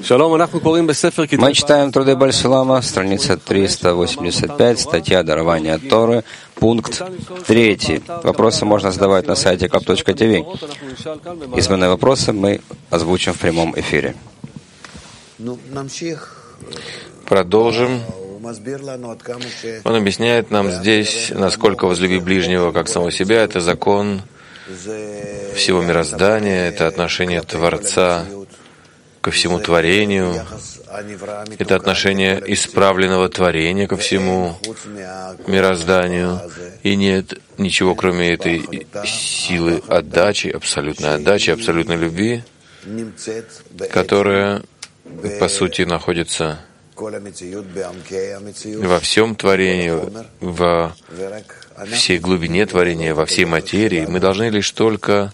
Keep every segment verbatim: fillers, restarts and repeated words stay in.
Мы читаем труды Бальсулама, страница триста восемьдесят пять, статья «Дарование Торы», пункт третий. Вопросы можно задавать на сайте кап точка ти ви. Изменные вопросы мы озвучим в прямом эфире. Продолжим. Он объясняет нам здесь, насколько возлюби ближнего как самого себя. Это закон всего мироздания, это отношение Творца ко всему творению, это отношение исправленного творения ко всему мирозданию. И нет ничего, кроме этой силы отдачи, абсолютной отдачи, абсолютной любви, которая, по сути, находится во всем творении, во всей глубине творения, во всей материи. Мы должны лишь только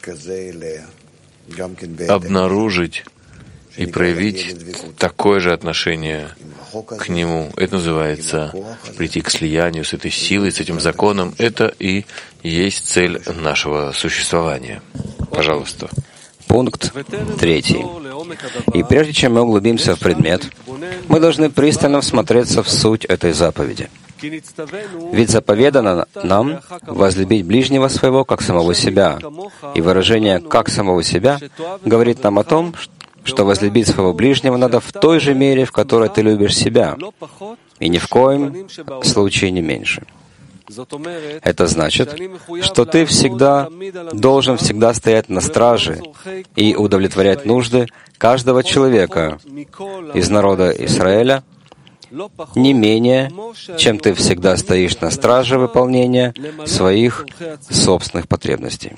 обнаружить и проявить такое же отношение к Нему. Это называется прийти к слиянию с этой силой, с этим законом. Это и есть цель нашего существования. Пожалуйста. Пункт третий. И прежде чем мы углубимся в предмет, мы должны пристально всмотреться в суть этой заповеди. Ведь заповедано нам возлюбить ближнего своего как самого себя. И выражение «как самого себя» говорит нам о том, что возлюбить своего ближнего надо в той же мере, в которой ты любишь себя, и ни в коем случае не меньше. Это значит, что ты всегда должен всегда стоять на страже и удовлетворять нужды каждого человека из народа Израиля не менее, чем ты всегда стоишь на страже выполнения своих собственных потребностей.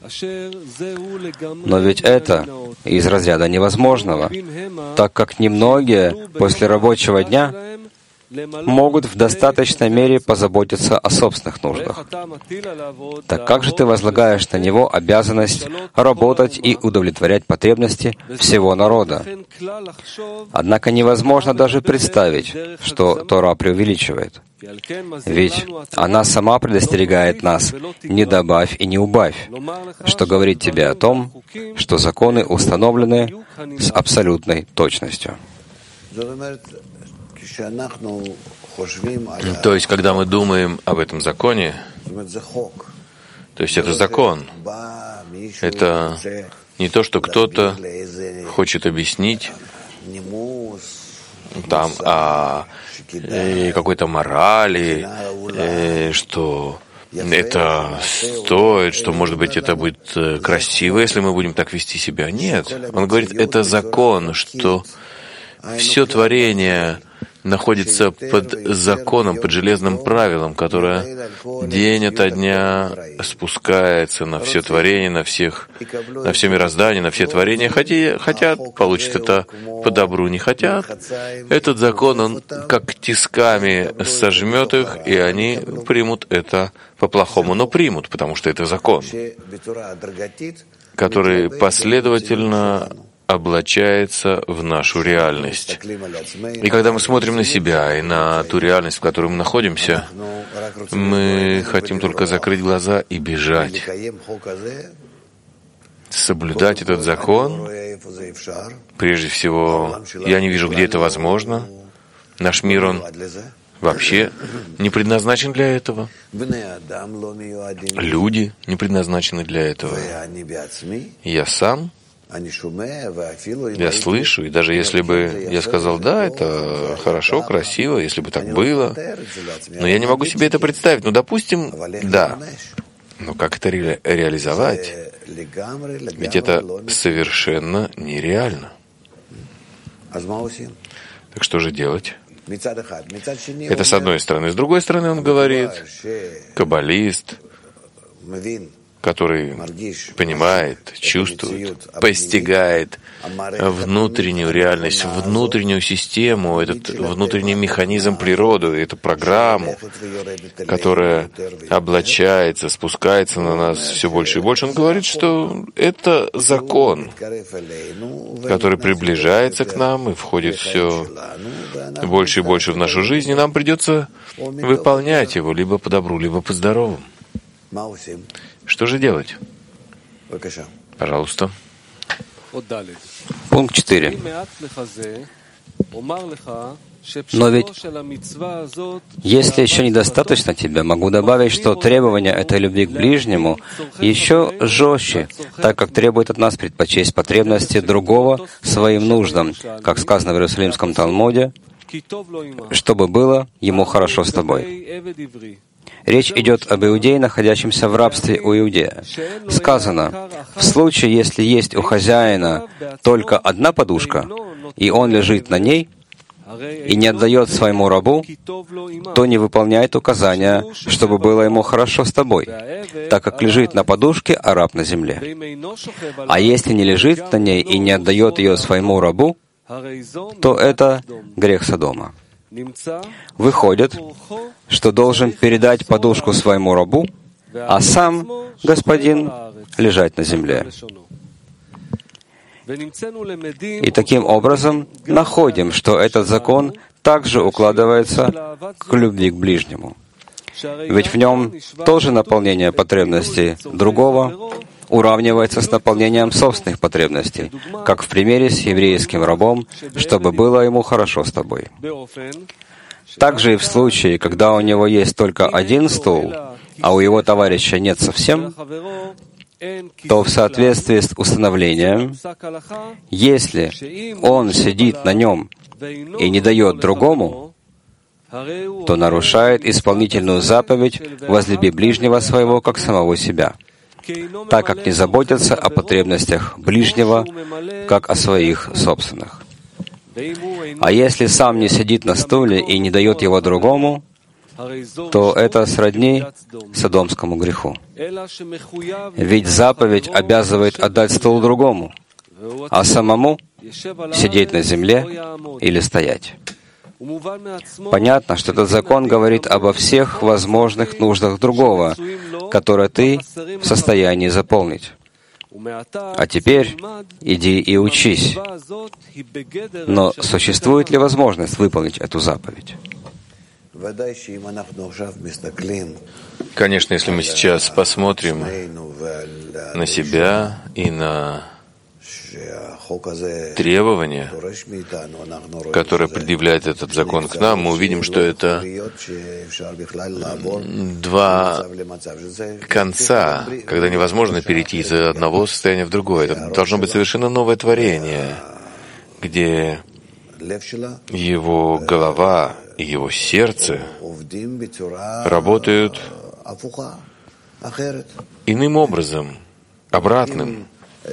Но ведь это из разряда невозможного, так как немногие после рабочего дня могут в достаточной мере позаботиться о собственных нуждах. Так как же ты возлагаешь на него обязанность работать и удовлетворять потребности всего народа? Однако невозможно даже представить, что Тора преувеличивает. Ведь она сама предостерегает нас «не добавь и не убавь», что говорит тебе о том, что законы установлены с абсолютной точностью. То есть, когда мы думаем об этом законе, то есть это закон, это не то, что кто-то хочет объяснить там о какой-то морали, что это стоит, что, может быть, это будет красиво, если мы будем так вести себя. Нет, он говорит, это закон, что все творение находится под законом, под железным правилом, которое день ото дня спускается на все творение, на всех, на все мироздание, на все творения. Хотя, хотят, получат это по добру, не хотят. Этот закон, он как тисками сожмет их, и они примут это по-плохому, но примут, потому что это закон, который последовательно облачается в нашу реальность. И когда мы смотрим на себя и на ту реальность, в которой мы находимся, мы хотим только закрыть глаза и бежать. Соблюдать этот закон, прежде всего, я не вижу, где это возможно. Наш мир, он вообще не предназначен для этого. Люди не предназначены для этого. Я сам Я слышу, и даже если бы я сказал, да, это хорошо, красиво, если бы так было, но я не могу себе это представить. Ну, допустим, да. Но как это ре- реализовать? Ведь это совершенно нереально. Так что же делать? Это с одной стороны. С другой стороны, он говорит, каббалист, который понимает, чувствует, постигает внутреннюю реальность, внутреннюю систему, этот внутренний механизм природы, эту программу, которая облачается, спускается на нас все больше и больше. Он говорит, что это закон, который приближается к нам и входит все больше и больше в нашу жизнь, и нам придется выполнять его либо по добру, либо по здорову. Что же делать? Пожалуйста. Пункт четыре. Но ведь, если еще недостаточно тебе, могу добавить, что требование этой любви к ближнему еще жестче, так как требует от нас предпочесть потребности другого своим нуждам, как сказано в Иерусалимском Талмуде, чтобы было ему хорошо с тобой. Речь идет об иудее, находящемся в рабстве у иудея. Сказано, в случае, если есть у хозяина только одна подушка, и он лежит на ней, и не отдает своему рабу, то не выполняет указания, чтобы было ему хорошо с тобой, так как лежит на подушке, а раб на земле. А если не лежит на ней и не отдает ее своему рабу, то это грех Содома. Выходит, что должен передать подушку своему рабу, а сам господин лежать на земле. И таким образом находим, что этот закон также укладывается к любви к ближнему. Ведь в нем тоже наполнение потребностей другого уравнивается с наполнением собственных потребностей, как в примере с еврейским рабом, чтобы было ему хорошо с тобой. Также и в случае, когда у него есть только один стул, а у его товарища нет совсем, то в соответствии с установлением, если он сидит на нем и не дает другому, то нарушает исполнительную заповедь «возлюби ближнего своего, как самого себя», так как не заботятся о потребностях ближнего, как о своих собственных. А если сам не сидит на стуле и не дает его другому, то это сродни содомскому греху. Ведь заповедь обязывает отдать стул другому, а самому сидеть на земле или стоять. Понятно, что этот закон говорит обо всех возможных нуждах другого, которые ты в состоянии заполнить. А теперь иди и учись. Но существует ли возможность выполнить эту заповедь? Конечно, если мы сейчас посмотрим на себя и на требования, которые предъявляет этот закон к нам, мы увидим, что это два конца, когда невозможно перейти из одного состояния в другое. Это должно быть совершенно новое творение, где его голова и его сердце работают иным образом, обратным.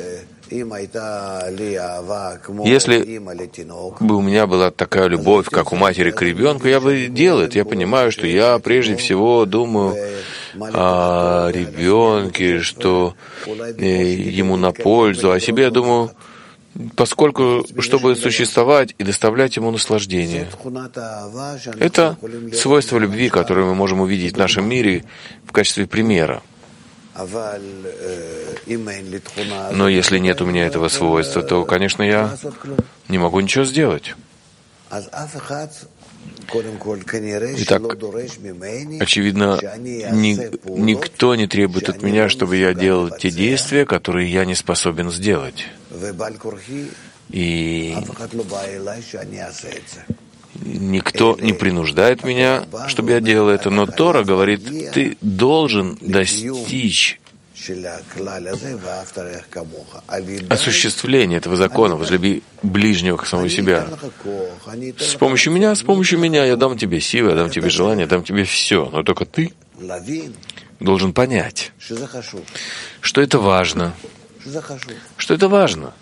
Если бы у меня была такая любовь, как у матери к ребенку, я бы делал это. Я понимаю, что я прежде всего думаю о ребенке, что ему на пользу, а себе я думаю, поскольку, чтобы существовать и доставлять ему наслаждение. Это свойство любви, которое мы можем увидеть в нашем мире в качестве примера. Но если нет у меня этого свойства, то, конечно, я не могу ничего сделать. Итак, очевидно, ни, никто не требует от меня, чтобы я делал те действия, которые я не способен сделать. И никто не принуждает меня, чтобы я делал это, но Тора говорит, ты должен достичь осуществления этого закона, возлюби ближнего как самого себя. С помощью меня, с помощью меня я дам тебе силы, я дам тебе желание, я дам тебе все, но только ты должен понять, что это важно, что это важно.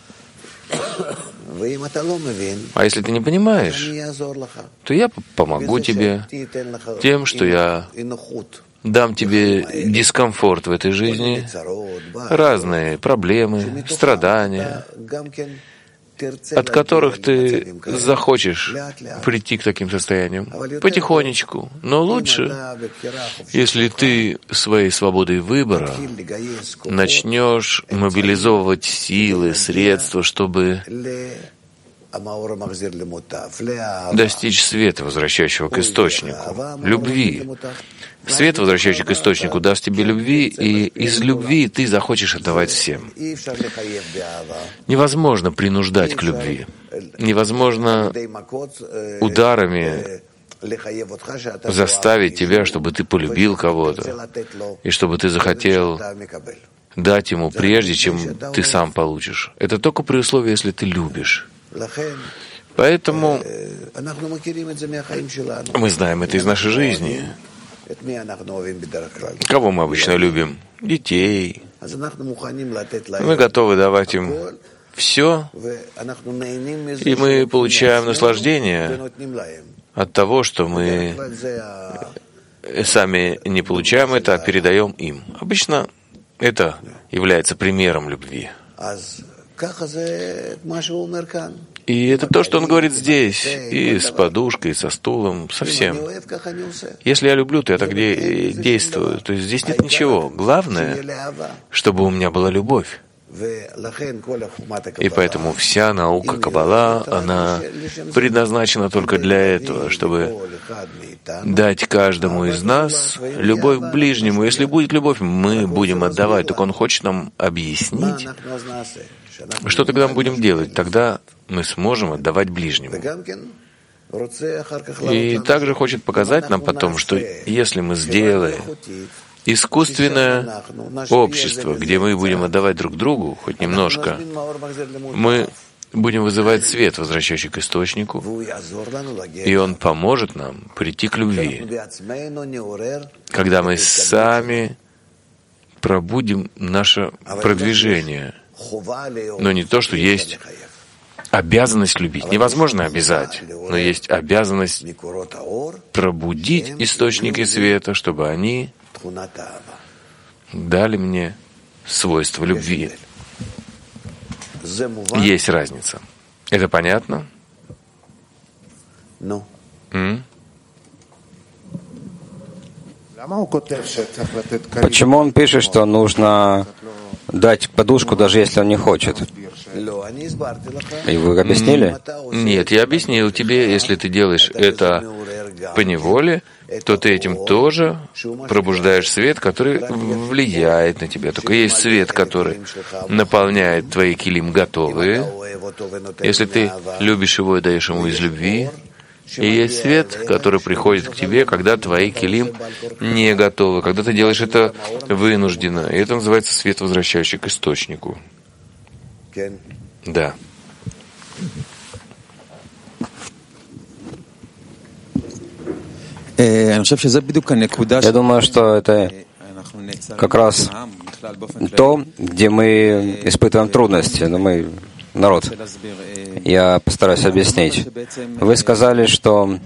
А если ты не понимаешь, то я помогу тебе тем, что я дам тебе дискомфорт в этой жизни, разные проблемы, страдания, от которых ты захочешь прийти к таким состояниям потихонечку. Но лучше, если ты своей свободой выбора начнешь мобилизовывать силы, средства, чтобы достичь света, возвращающего к источнику, любви. Свет, возвращающий к источнику, даст тебе любви, и из любви ты захочешь отдавать всем. Невозможно принуждать к любви. Невозможно ударами заставить тебя, чтобы ты полюбил кого-то, и чтобы ты захотел дать ему прежде, чем ты сам получишь. Это только при условии, если ты любишь. Поэтому мы знаем это из нашей жизни. Кого мы обычно любим? Детей. Мы готовы давать им все, и мы получаем наслаждение от того, что мы сами не получаем это, а передаем им. Обычно это является примером любви. И это то, что он говорит здесь, и с подушкой, и со стулом, со всем. Если я люблю, то я так де- действую. То есть здесь нет ничего. Главное, чтобы у меня была любовь. И поэтому вся наука Каббала, она предназначена только для этого, чтобы дать каждому из нас любовь к ближнему. Если будет любовь, мы будем отдавать. Так он хочет нам объяснить, что тогда мы будем делать. Тогда мы сможем отдавать ближнему. И также хочет показать нам потом, что если мы сделаем искусственное общество, где мы будем отдавать друг другу хоть немножко, мы будем вызывать свет, возвращающий к источнику, и он поможет нам прийти к любви, когда мы сами пробудим наше продвижение, но не то, что есть обязанность любить. Невозможно обязать, но есть обязанность пробудить источники света, чтобы они дали мне свойства любви. Есть разница. Это понятно? М? Почему он пишет, что нужно дать подушку, даже если он не хочет? И вы объяснили? Нет, я объяснил тебе, если ты делаешь это поневоле, то ты этим тоже пробуждаешь свет, который влияет на тебя. Только есть свет, который наполняет твои килим готовые. Если ты любишь его и даешь ему из любви, и есть свет, который приходит к тебе, когда твои килим не готовы, когда ты делаешь это вынужденно. И это называется свет, возвращающий к источнику. Да. Я думаю, что это как раз то, где мы испытываем трудности, но мы народ. Я постараюсь объяснить. Вы сказали, что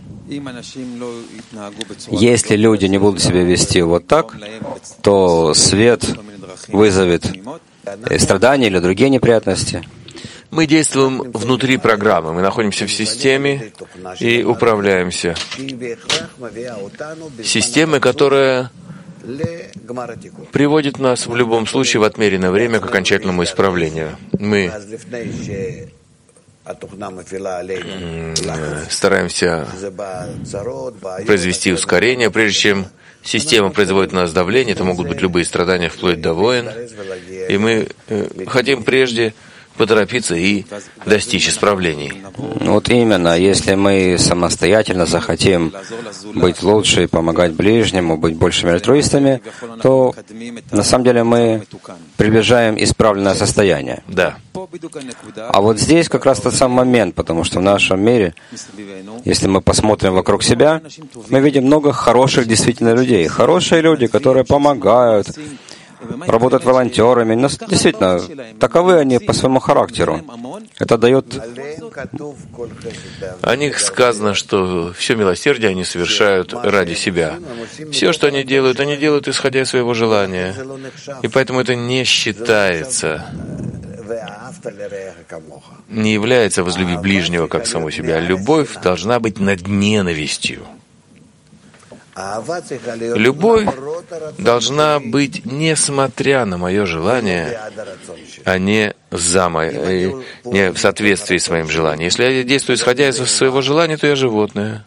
если люди не будут себя вести вот так, то свет вызовет страдания или другие неприятности. Мы действуем внутри программы, мы находимся в системе и управляемся. Системой, которая приводит нас в любом случае в отмеренное время к окончательному исправлению. Мы стараемся произвести ускорение, прежде чем система производит на нас давление, это могут быть любые страдания, вплоть до войн, и мы хотим прежде поторопиться и достичь исправлений. Вот именно, если мы самостоятельно захотим быть лучше и помогать ближнему, быть большими альтруистами, то на самом деле мы приближаем исправленное состояние. Да. А вот здесь как раз тот самый момент, потому что в нашем мире, если мы посмотрим вокруг себя, мы видим много хороших действительно людей. Хорошие люди, которые помогают, работают волонтерами. Но действительно, таковы они по своему характеру. Это дает... О них сказано, что все милосердие они совершают ради себя. Все, что они делают, они делают, исходя из своего желания. И поэтому это не считается, не является возлюби ближнего как саму себя. Любовь должна быть над ненавистью. Любовь должна быть несмотря на мое желание, а не за мое, не в соответствии с моим желанием. Если я действую исходя из своего желания, то я животное.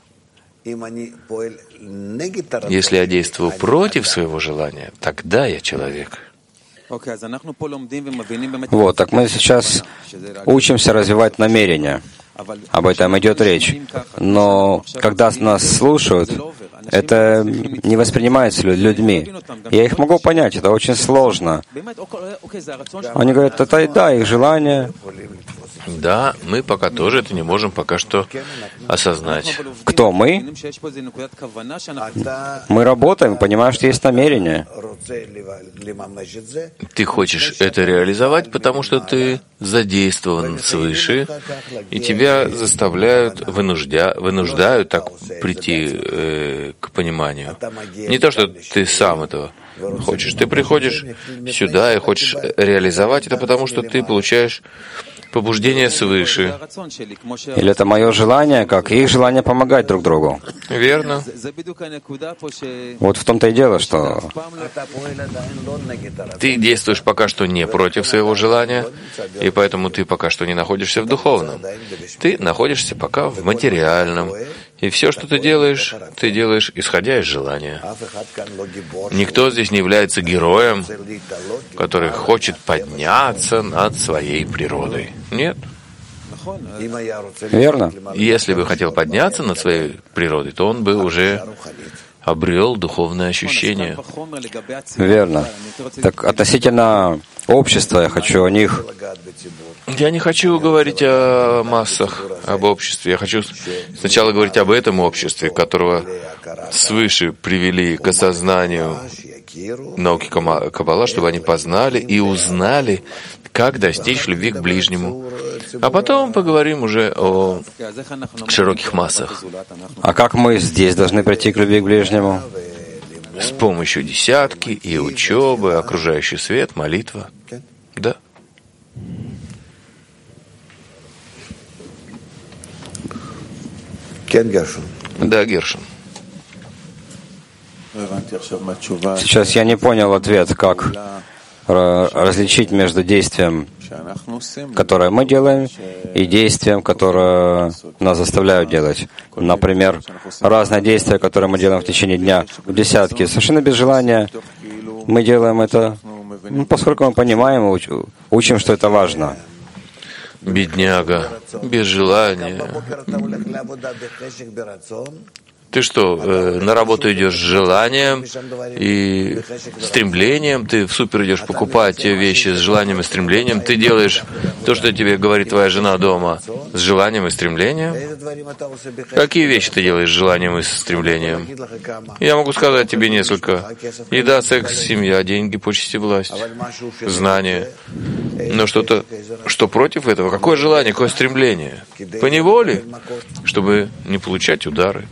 Если я действую против своего желания, тогда я человек. Вот, так мы сейчас учимся развивать намерения. Об этом идет речь. Но когда нас слушают, это не воспринимается людьми. Я их могу понять, это очень сложно. Они говорят, это да, их желание. Да, мы пока тоже это не можем пока что осознать. Кто мы? Мы работаем, понимаем, что есть намерение. Ты хочешь это реализовать, потому что ты задействован свыше, и тебя заставляют, вынуждя, вынуждают так прийти э, к пониманию. Не то, что ты сам этого хочешь. Ты приходишь сюда и хочешь реализовать это, потому что ты получаешь побуждение свыше. Или это мое желание, как их желание помогать друг другу. Верно. Вот в том-то и дело, что ты действуешь пока что не против своего желания, и поэтому ты пока что не находишься в духовном. Ты находишься пока в материальном. И все, что ты делаешь, ты делаешь, исходя из желания. Никто здесь не является героем, который хочет подняться над своей природой. Нет. Верно. Если бы хотел подняться над своей природой, то он бы уже обрел духовное ощущение. Верно. Так относительно общества, я хочу о них. Я не хочу говорить о массах, об обществе. Я хочу сначала говорить об этом обществе, которого свыше привели к осознанию науки Каббала, чтобы они познали и узнали, как достичь любви к ближнему. А потом поговорим уже о широких массах. А как мы здесь должны прийти к любви к ближнему? С помощью десятки и учебы, окружающий свет, молитва. Да. Да, Гершон. Сейчас я не понял ответ, как различить между действием, которое мы делаем, и действием, которое нас заставляют делать. Например, разные действия, которые мы делаем в течение дня, в десятке, совершенно без желания. Мы делаем это, ну, поскольку мы понимаем и учим, что это важно. Бедняга, без желания. Ты что, э, на работу идешь с желанием и стремлением, ты в супер идешь покупать те вещи с желанием и стремлением, ты делаешь то, что тебе говорит твоя жена дома, с желанием и стремлением? Какие вещи ты делаешь с желанием и со стремлением? Я могу сказать тебе несколько. Еда, секс, семья, деньги, почести, власть, знания. Но что-то, что против этого? Какое желание, какое стремление? Поневоле, чтобы не получать удары.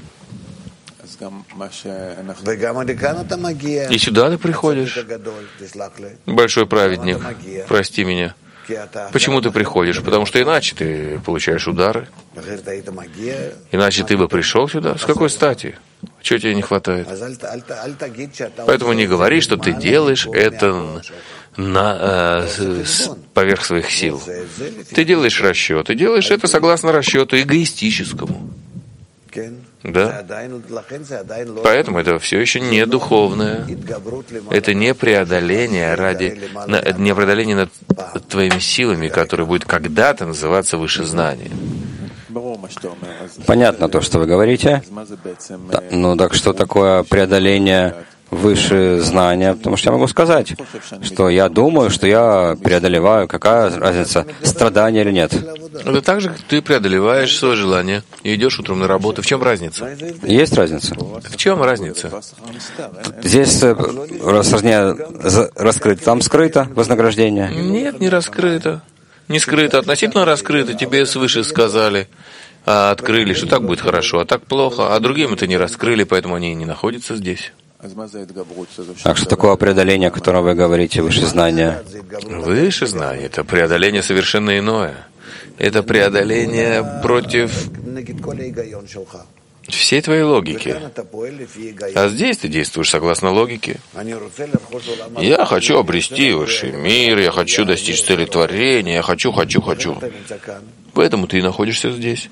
И сюда ты приходишь, большой праведник, прости меня. Почему ты приходишь? Потому что иначе ты получаешь удары. Иначе ты бы пришел сюда. С какой стати? Чего тебе не хватает? Поэтому не говори, что ты делаешь это на, э, с, поверх своих сил. Ты делаешь расчет. Ты делаешь это согласно расчету эгоистическому. Да? Поэтому это все еще не духовное. Это не преодоление ради, не преодоление над твоими силами, которое будет когда-то называться вышезнание. Понятно то, что вы говорите. Да, ну так что такое преодоление выше знания? Потому что я могу сказать, что я думаю, что я преодолеваю. Какая разница, страдание или нет? Это так же, как ты преодолеваешь свое желание и идешь утром на работу. В чем разница? Есть разница. В чем разница? Здесь рассложнее раскрыто, там скрыто вознаграждение? Нет, не раскрыто. Не скрыто, относительно раскрыто. Тебе свыше сказали, а открыли, что так будет хорошо, а так плохо. А другим это не раскрыли, поэтому они и не находятся здесь. Так что такое преодоление, о котором вы говорите, выше знания? Выше знания — это преодоление совершенно иное. Это преодоление против всей твоей логики. А здесь ты действуешь согласно логике. Я хочу обрести высший мир, я хочу достичь цели творения, я хочу, хочу, хочу. Поэтому ты и находишься здесь.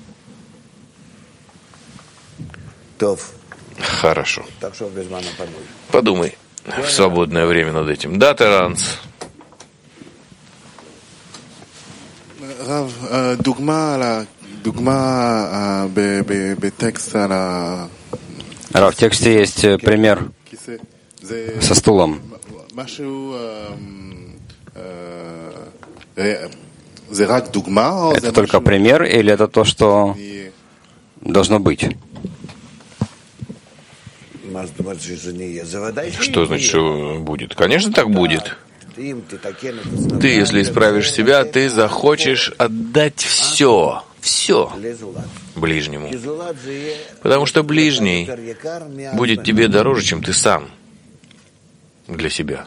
Хорошо. Подумай в свободное время над этим. Да, Теранс? Рав, дугма, дугма в тексте есть пример со стулом. Это только пример или это то, что должно быть? Что значит, что будет? Конечно, так будет. Ты, если исправишь себя, ты захочешь отдать все, все ближнему. Потому что ближний будет тебе дороже, чем ты сам для себя.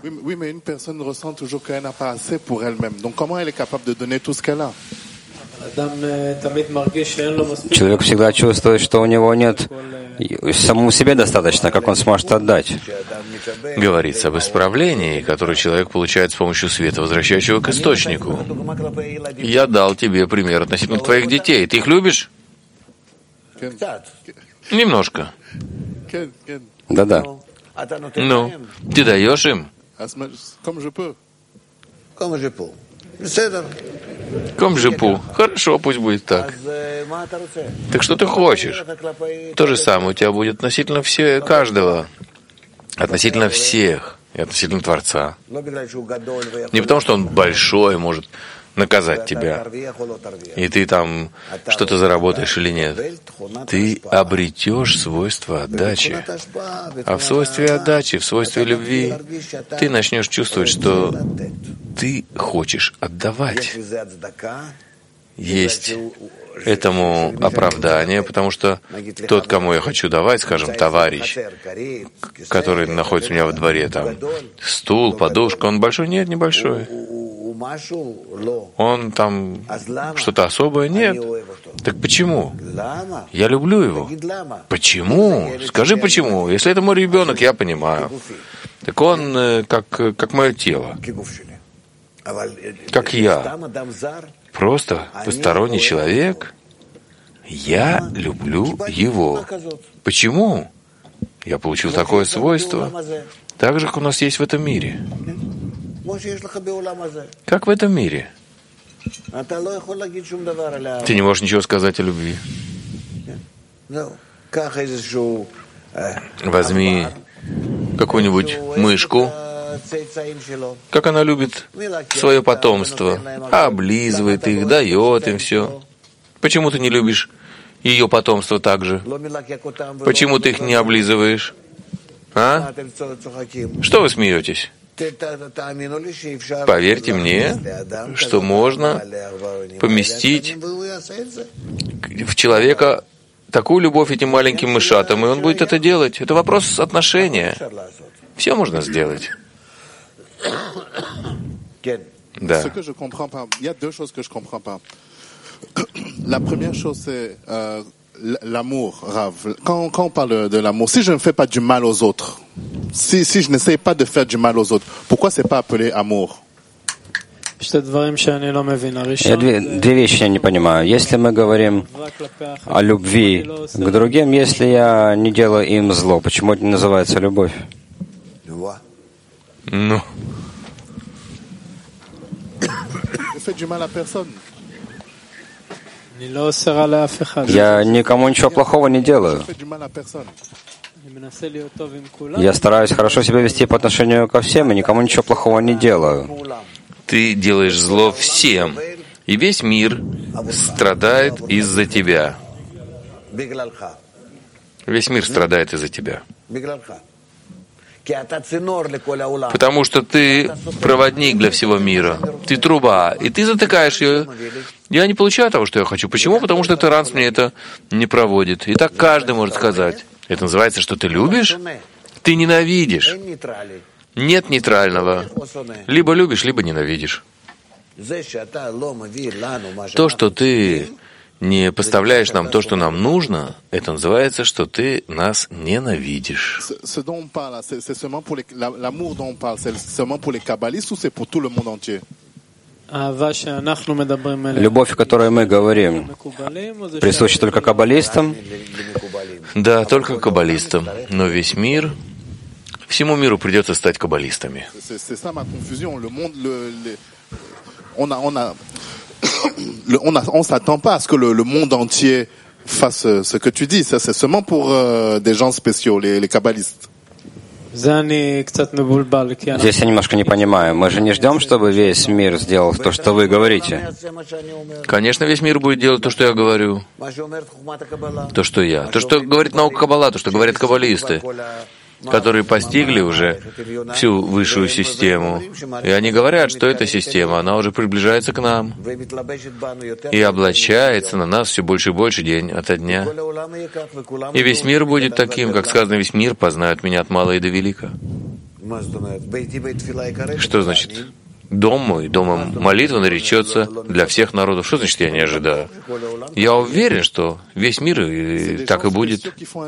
Человек всегда чувствует, что у него нет, самому себе достаточно, как он сможет отдать. Говорится об исправлении, которое человек получает с помощью света, возвращающего к источнику. Я дал тебе пример относительно твоих детей. Ты их любишь? Немножко. Да-да. Ну, ты даешь им? Комжипу. Хорошо, пусть будет так. Так что ты хочешь? То же самое у тебя будет относительно все, каждого. Относительно всех. И относительно Творца. Не потому, что он большой, может наказать тебя, и ты там что-то заработаешь или нет. Ты обретешь свойство отдачи. А в свойстве отдачи, в свойстве любви, ты начнешь чувствовать, что ты хочешь отдавать. Есть этому оправдание, потому что тот, кому я хочу давать, скажем, товарищ, который находится у меня во дворе, там, стул, подушка, он большой? Нет, небольшой. Он там что-то особое? Нет. Так почему? Я люблю его. Почему? Скажи почему. Если это мой ребенок, я понимаю. Так он как, как мое тело. Как я. Просто посторонний человек. Я люблю его. Почему? Я получил такое свойство. Так же, как у нас есть в этом мире. Как в этом мире. Ты не можешь ничего сказать о любви. Возьми какую-нибудь мышку, как она любит свое потомство, облизывает их, дает им все. Почему ты не любишь ее потомство так же? Почему ты их не облизываешь? А? Что вы смеетесь? Поверьте мне, что можно поместить в человека такую любовь этим маленьким мышатам, и он будет это делать. Это вопрос отношения. Все можно сделать. Да. L'amour, Rav. Quand, quand on parle de l'amour, si je ne fais pas du mal aux autres, si, si je n'essaye pas de faire du mal aux autres, pourquoi c'est pas appelé amour? Я две, две вещи я не понимаю. Если мы говорим о любви к другим, если я не делаю им зло, почему это не называется любовь? Ну. Я никому ничего плохого не делаю. Я стараюсь хорошо себя вести по отношению ко всем, и никому ничего плохого не делаю. Ты делаешь зло всем, и весь мир страдает из-за тебя. Весь мир страдает из-за тебя. Потому что ты проводник для всего мира. Ты труба, и ты затыкаешь ее. Я не получаю того, что я хочу. Почему? Потому что Теранс мне это не проводит. И так каждый может сказать. Это называется, что ты любишь? Ты ненавидишь. Нет нейтрального. Либо любишь, либо ненавидишь. То, что ты не поставляешь нам то, что нам нужно, это называется, что ты нас ненавидишь. Любовь, о которой мы говорим, присуща только каббалистам? Да, только каббалистам. Но весь мир, всему миру придется стать каббалистами. On a, on a, le, on a, on s'attend pas à ce que le, le monde entier fasse ce que tu dis. Ça, c'est seulement pour euh, des gens spéciaux, les, les kabbalistes. Здесь я немножко не понимаю. Мы же не ждем, чтобы весь мир сделал то, что вы говорите. Конечно, весь мир будет делать то, что я говорю. То, что я. То, что говорит наука Каббала, то, что говорят каббалисты, которые постигли уже всю высшую систему. И они говорят, что эта система, она уже приближается к нам и облачается на нас все больше и больше день ото дня. И весь мир будет таким, как сказано, весь мир познает меня от мала и до велика. Что значит? Дом мой, домом молитвы наречется для всех народов. Что значит, я не ожидаю? Я уверен, что весь мир и так и будет.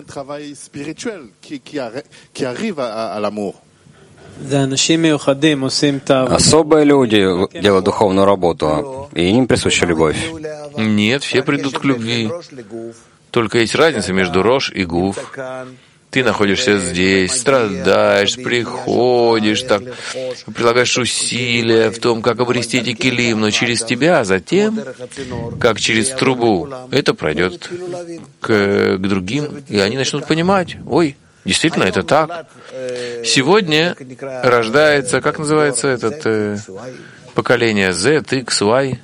Особые люди делают духовную работу, и им присуща любовь. Нет, все придут к любви. Только есть разница между Рош и Гуф. Ты находишься здесь, страдаешь, приходишь, так, прилагаешь усилия в том, как обрести эти килим, но через тебя, а затем, как через трубу, это пройдет к, к другим, и они начнут понимать, ой, действительно, это так. Сегодня рождается, как называется этот э, поколение Z, X, Y?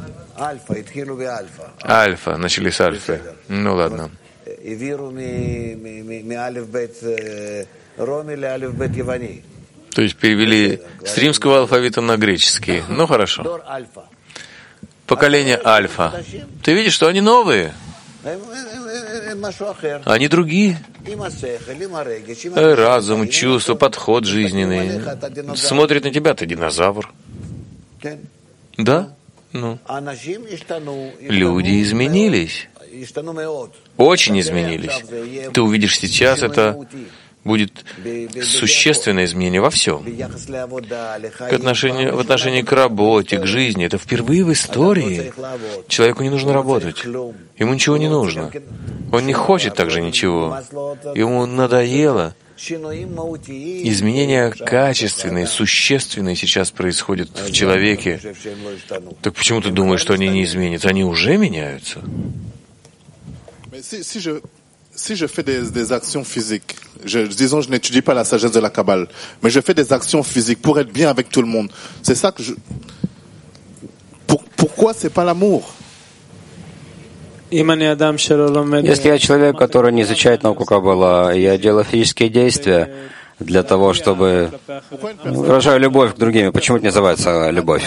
Альфа, начали с альфы. Ну ладно. То есть перевели с римского алфавита на греческий. Ну хорошо. Поколение альфа. Ты видишь, что они новые? Они другие. Разум, чувство, подход жизненный. Смотрит на тебя, ты динозавр. Да? Ну. Люди изменились. Очень изменились. Ты увидишь сейчас, это будет существенное изменение во всем. К отношению, в отношении к работе, к жизни. Это впервые в истории. Человеку не нужно работать. Ему ничего не нужно. Он не хочет также ничего. Ему надоело. Изменения качественные, существенные сейчас происходят в человеке. Так почему ты думаешь, что они не изменятся? Они уже меняются. Si, si, je, si je fais des, des actions physiques, je, disons je n'étudie pas la sagesse de la Kabbale, mais je fais des actions physiques pour être bien avec tout le monde. C'est ça que je... Pour, pourquoi c'est pas l'amour? Если я человек, который не изучает науку Каббала, я делаю физические действия для того, чтобы... выражаю любовь к другим. Почему это называется любовь?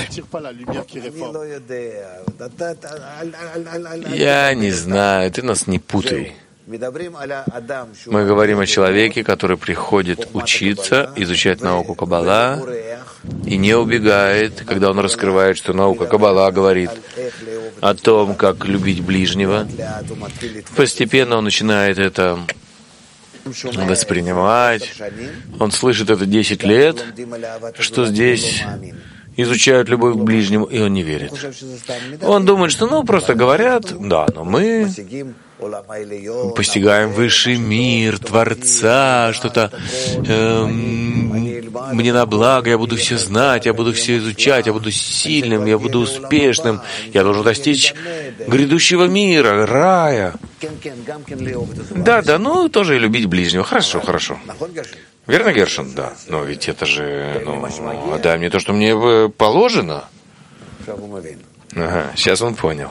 Я не знаю, ты нас не путай. Мы говорим о человеке, который приходит учиться, изучать науку Каббала и не убегает, когда он раскрывает, что наука Каббала говорит о том, как любить ближнего. Постепенно он начинает это воспринимать. Он слышит это десять лет, что здесь изучают любовь к ближнему, и он не верит. Он думает, что, ну, просто говорят, да, но мы постигаем высший мир, Творца, что-то эм, мне на благо, я буду все знать, я буду все изучать, я буду сильным, я буду успешным, я должен достичь грядущего мира, рая. Да, да, ну, тоже и любить ближнего. Хорошо, хорошо. Верно, Гершин? Да. Но ведь это же, ну, дай мне то, что мне положено. Ага, сейчас он понял.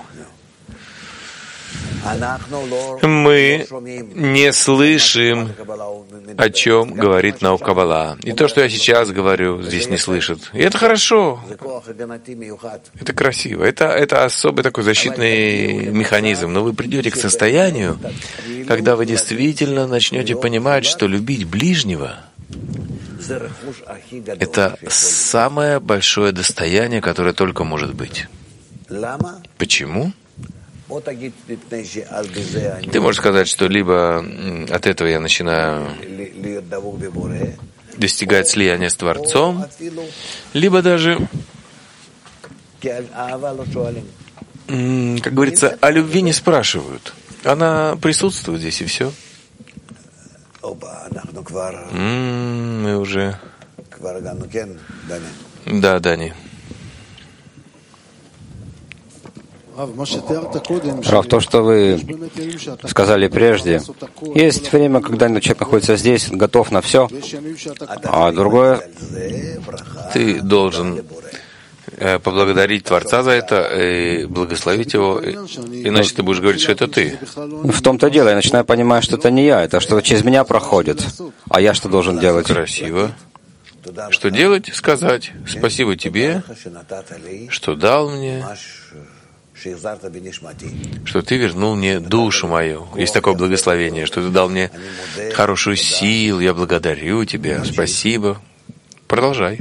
Мы не слышим, о чем говорит наука Каббала. И то, что я сейчас говорю, здесь не слышат. И это хорошо. Это красиво. Это, это особый такой защитный механизм. Но вы придете к состоянию, когда вы действительно начнете понимать, что любить ближнего — это самое большое достояние, которое только может быть. Почему? Ты можешь сказать, что либо от этого я начинаю достигать слияния с Творцом, либо даже, как говорится, о любви не спрашивают. Она присутствует здесь, и все. М-м, мы уже... Да, Дани. Рав, то, что вы сказали прежде, есть время, когда человек находится здесь, готов на все, а другое... Ты должен поблагодарить Творца за это и благословить его, иначе ты будешь говорить, что это ты. В том-то дело, я начинаю понимать, что это не я, это что через меня проходит. А я что должен делать? Красиво. Что делать? Сказать: спасибо тебе, что дал мне, что ты вернул мне душу мою. Есть такое благословение, что ты дал мне хорошую силу, я благодарю тебя, спасибо. Продолжай.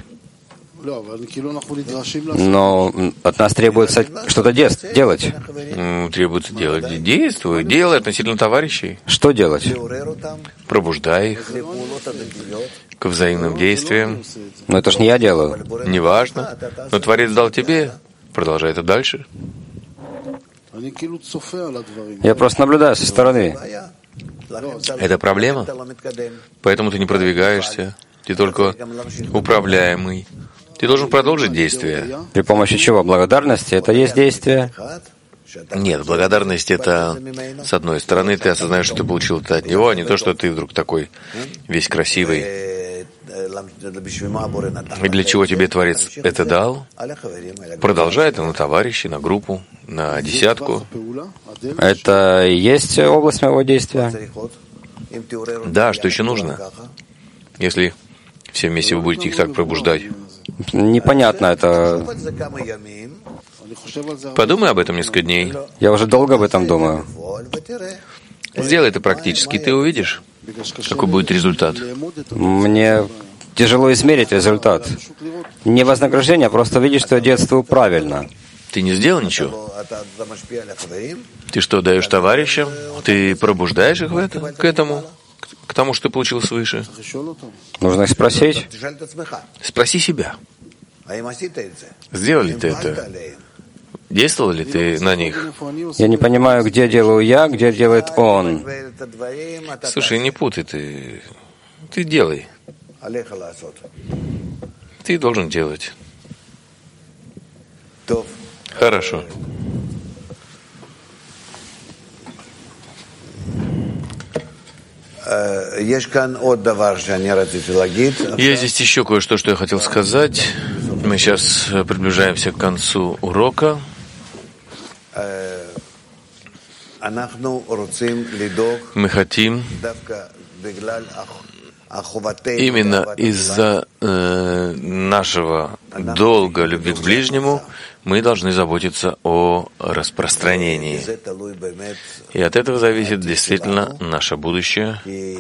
Но от нас требуется что-то делать. Ну, требуется делать. Действуй, делай относительно товарищей. Что делать? Пробуждай их к взаимным действиям. Но это ж не я делаю. Неважно. Но Творец дал тебе. Продолжай это дальше. Я просто наблюдаю со стороны. Это проблема. Поэтому ты не продвигаешься. Ты только управляемый. Ты должен продолжить действие. При помощи чего? Благодарности? Это есть действие? Нет, благодарность — это, с одной стороны, ты осознаешь, что ты получил это от него, а не то, что ты вдруг такой весь красивый. И для чего тебе Творец это дал? Продолжай это на товарищей, на группу, на десятку. Это и есть область моего действия? Да, что еще нужно? Если все вместе вы будете их так пробуждать. Непонятно это. Подумай об этом несколько дней. Я уже долго об этом думаю. Сделай это практически, ты увидишь, какой будет результат. Мне тяжело измерить результат. Не вознаграждение, а просто видеть, что я действую правильно. Ты не сделал ничего? Ты что, даешь товарищам? Ты пробуждаешь их в это, к этому? К тому, что ты получил свыше? Нужно их спросить. Спроси себя. Сделал ли ты это? Действовал ли ты на них? Я не понимаю, где делаю я, где делает он. Слушай, не путай ты. Ты делай. Ты должен делать. Хорошо. Есть здесь еще кое-что, что я хотел сказать. Мы сейчас приближаемся к концу урока. Мы хотим именно из-за э, нашего долга любви к ближнему мы должны заботиться о распространении. И от этого зависит действительно наше будущее,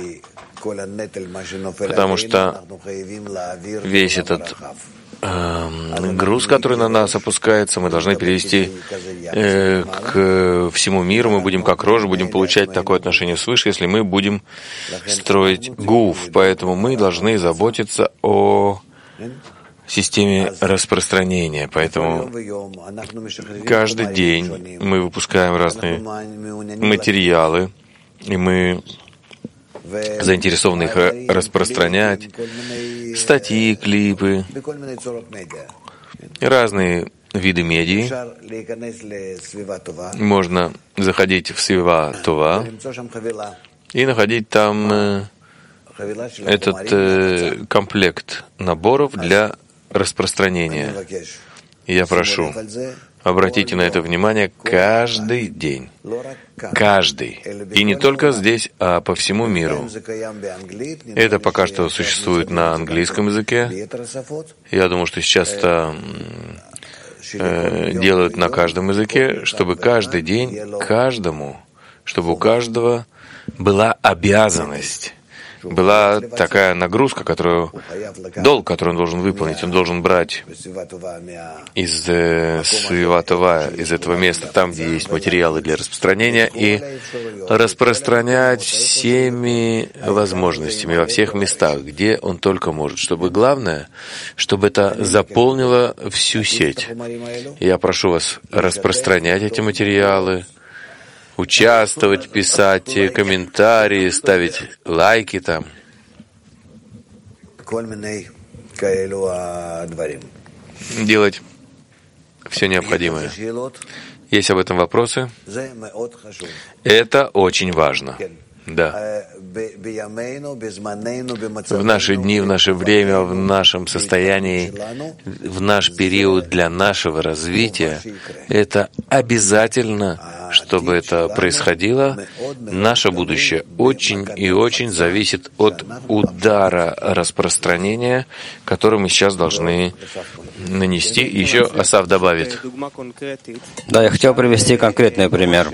потому что весь этот э, груз, который на нас опускается, мы должны перевести э, к всему миру, мы будем как рожа, будем получать такое отношение свыше, если мы будем строить гуф. Поэтому мы должны заботиться о системе распространения. Поэтому каждый день мы выпускаем разные материалы, и мы заинтересованы их распространять, статьи, клипы, разные виды медиа. Можно заходить в Свива Това и находить там э, этот э, комплект наборов для распространения. И я прошу, обратите на это внимание каждый день. Каждый. И не только здесь, а по всему миру. Это пока что существует на английском языке. Я думаю, что сейчас это э, делают на каждом языке, чтобы каждый день, каждому, чтобы у каждого была обязанность была такая нагрузка, которую, долг, который он должен выполнить. Он должен брать из э, Свиватова, из этого места, там, где есть материалы для распространения, и распространять всеми возможностями, во всех местах, где он только может. Чтобы главное, чтобы это заполнило всю сеть. Я прошу вас распространять эти материалы, участвовать, писать комментарии, ставить лайки там. Делать все необходимое. Есть об этом вопросы? Это очень важно. Да. В наши дни, в наше время, в нашем состоянии, в наш период для нашего развития, это обязательно, чтобы это происходило. Наше будущее очень и очень зависит от удара распространения, который мы сейчас должны нанести. Еще Асав добавит. Да, я хотел привести конкретный пример.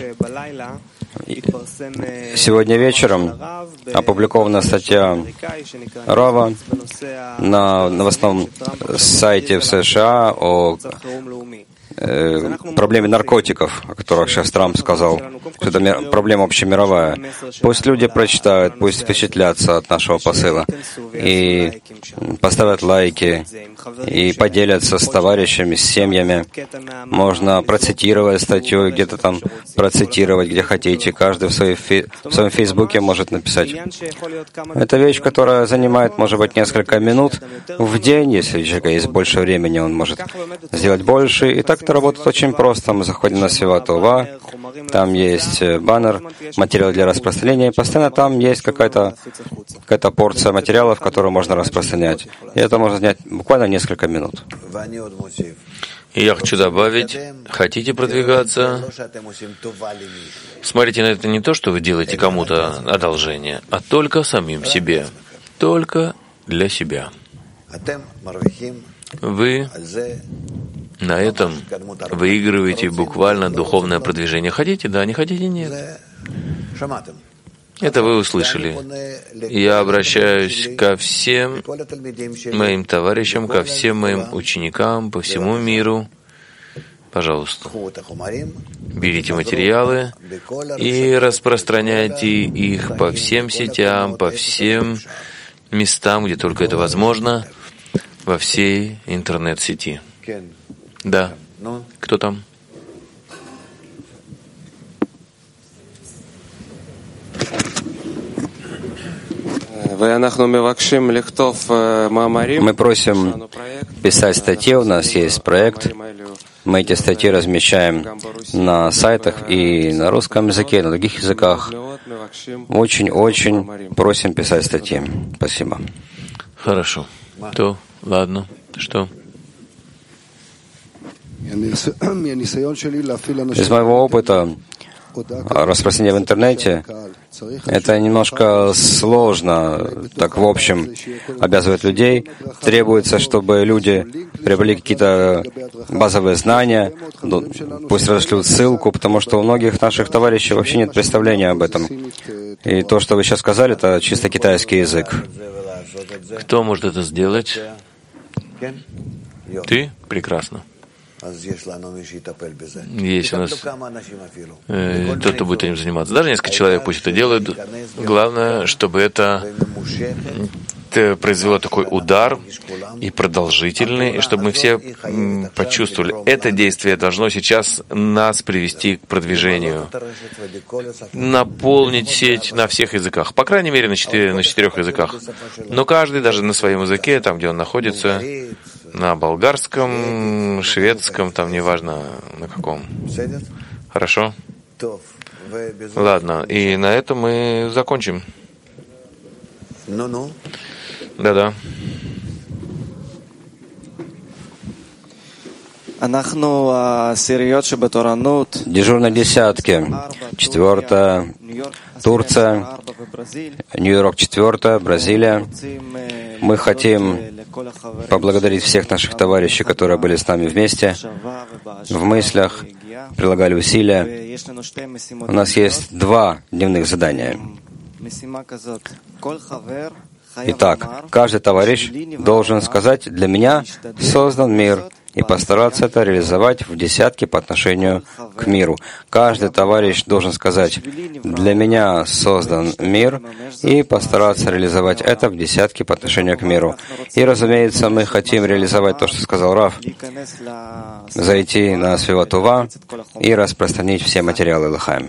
Сегодня вечером опубликована статья Рава на новостном сайте в США о э, проблеме наркотиков, о которых сейчас Трамп сказал, что это мир, проблема общемировая. Пусть люди прочитают, пусть впечатлятся от нашего посыла и поставят лайки, и поделятся с товарищами, с семьями. Можно процитировать статью, где-то там процитировать, где хотите. Каждый в, своей фи- в своем фейсбуке может написать. Это вещь, которая занимает, может быть, несколько минут в день. Если у человека есть больше времени, он может сделать больше. И так это работает очень просто. Мы заходим на Свиватова, там есть баннер, материал для распространения, и постоянно там есть какая-то, какая-то порция материалов, которую можно распространять. И это можно снять буквально несколько минут. И я хочу добавить, хотите продвигаться? Смотрите на это не то, что вы делаете кому-то одолжение, а только самим себе. Только для себя. Вы на этом выигрываете буквально духовное продвижение. Хотите? Да, не хотите? Нет. Это вы услышали. Я обращаюсь ко всем моим товарищам, ко всем моим ученикам по всему миру. Пожалуйста, берите материалы и распространяйте их по всем сетям, по всем местам, где только это возможно, во всей интернет-сети. Да. Кто там? Мы просим писать статьи, у нас есть проект. Мы эти статьи размещаем на сайтах и на русском языке, и на других языках. Очень-очень просим писать статьи. Спасибо. Хорошо. То, ладно. Что? Из моего опыта распространение в интернете — это немножко сложно, так в общем, обязывать людей. Требуется, чтобы люди приобрели какие-то базовые знания, пусть разошлют ссылку, потому что у многих наших товарищей вообще нет представления об этом. И то, что вы сейчас сказали, это чисто китайский язык. Кто может это сделать? Ты? Прекрасно. Есть у нас э, тот, кто будет этим заниматься. Даже несколько человек пусть это делают. Главное, чтобы это, это произвело такой удар и продолжительный, и чтобы мы все м, почувствовали, это действие должно сейчас нас привести к продвижению. Наполнить сеть на всех языках. По крайней мере, на, четыре, на четырех языках. Но каждый, даже на своем языке, там, где он находится, на болгарском, шведском, там неважно на каком. Хорошо? Ладно, и на этом мы закончим. Да-да. Дежурные десятки. Четвертая Турция, Нью-Йорк четвертая, Бразилия. Мы хотим поблагодарить всех наших товарищей, которые были с нами вместе, в мыслях, прилагали усилия. У нас есть два дневных задания. Итак, каждый товарищ должен сказать: «Для меня создан мир», и постараться это реализовать в десятке по отношению к миру. Каждый товарищ должен сказать: «Для меня создан мир», и постараться реализовать это в десятке по отношению к миру. И, разумеется, мы хотим реализовать то, что сказал Рав, зайти на Свиват Това и распространить все материалы Лахаим.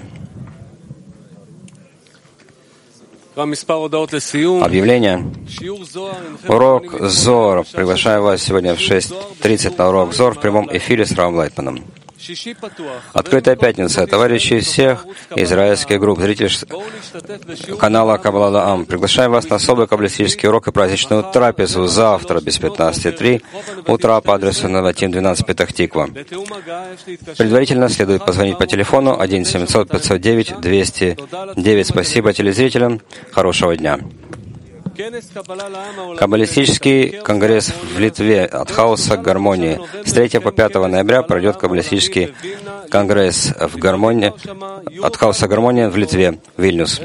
Объявление. Урок Зор. Приглашаю вас сегодня в шесть тридцать на урок Зор в прямом эфире с Равом Лайтманом. Открытая пятница. Товарищи из всех израильских групп, зрители канала Каббала Лаам. Приглашаем вас на особый каббалистический урок и праздничную трапезу завтра без пятнадцати три утра по адресу Наватим двенадцать Петах Тиква. Предварительно следует позвонить по телефону один семьсот пятьсот девять двести девять. Спасибо телезрителям. Хорошего дня. Каббалистический конгресс в Литве от хаоса к гармонии. С третьего по пятого ноября пройдет каббалистический конгресс в гармонии, от хаоса к гармонии в Литве, Вильнюс.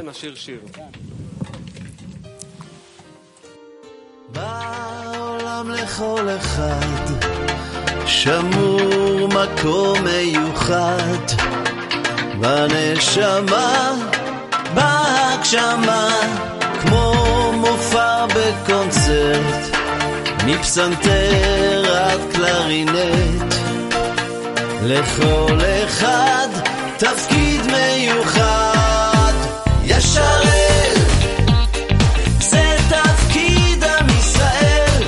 כמו מופע בקונצרט, מפסנתר עד קלרינט, לכל אחד תפקיד מיוחד. ישרת, זה תפקיד עם ישראל,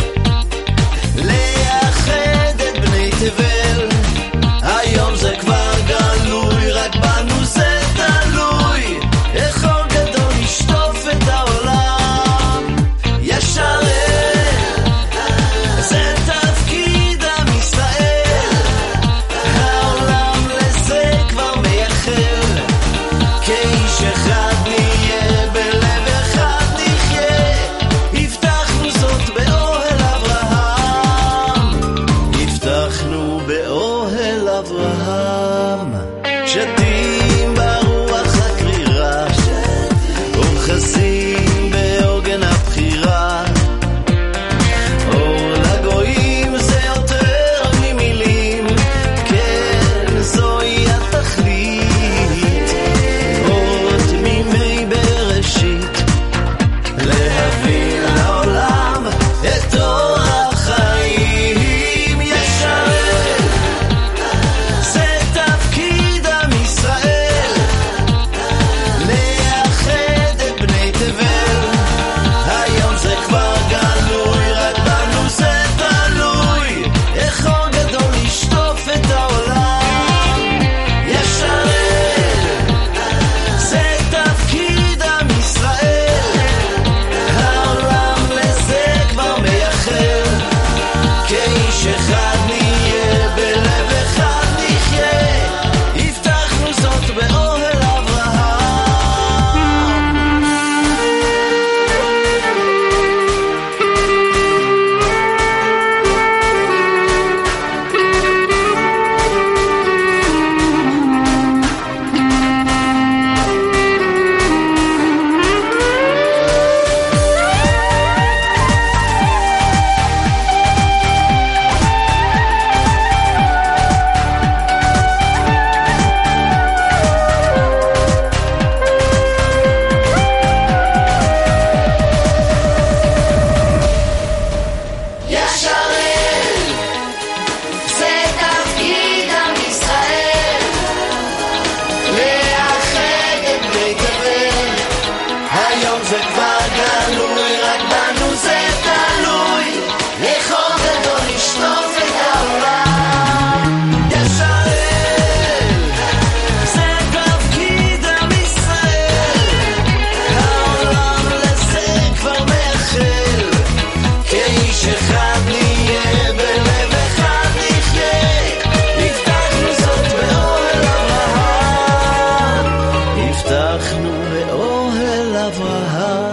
לאחד את בני תבל. היום זה כבר גלוי, רק בנו זה תלוי. איך לשטוף את העולם, ישרת, זה תפקיד עם ישראל, העולם לזה כבר מייחל, כאיש אחד נהיה, בלב אחד נחיה, הבטחנו זאת באוהל אברהם, הבטחנו באוהל אברהם, שתים ברוח הקרירה, חסים בעוגן הבחירה, אור לגויים זה יותר ממילים, כן זוהי התכלית, עוד מימי בראשית, להביא לעולם את אור החיים. ישרת, זה תפקיד עם ישראל, לאחד את בני תבל. היום זה כבר גלוי, רק בנו זה תלוי, איך אור גדול לשטוף את העולם. ישרת, זה תפקיד עם ישראל, העולם לזה כבר מייחל, כאיש אחד נהיה, בלב אחד נחיה, הבטחנו זאת באוהל אברהם. הבטחנו באוהל אברהם.